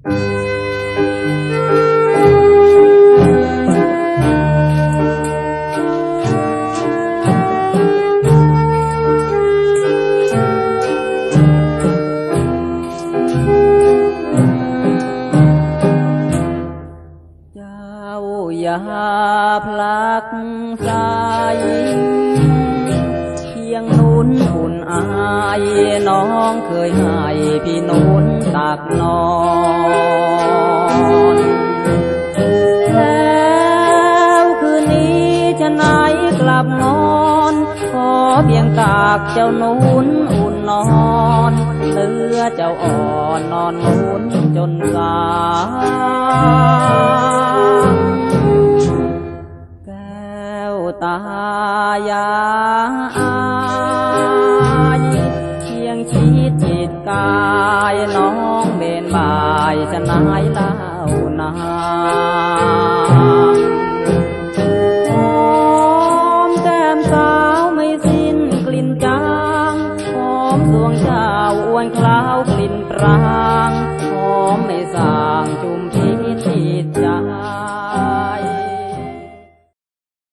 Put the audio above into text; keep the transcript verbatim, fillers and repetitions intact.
อย่าพลักใสเคียงนุนอุ่นอายน้องเคยให้พี่นุนตักนอนแล้วคืนนี้จะไหนกลับนอนขอเพียงตากเจ้านุนอุ่นนอนเหลือเจ้าอ่อนนอนนุนจนสางตายายเคียงชิดจิตกายน้องเบนบ่ายจะนายเล่านาหอมแก้มสาวไม่สิ้นกลิ่นจางหอมดวงเจ้าอวนคล้าวกลิ่นปรางหอมไม่สางจุ่มพิ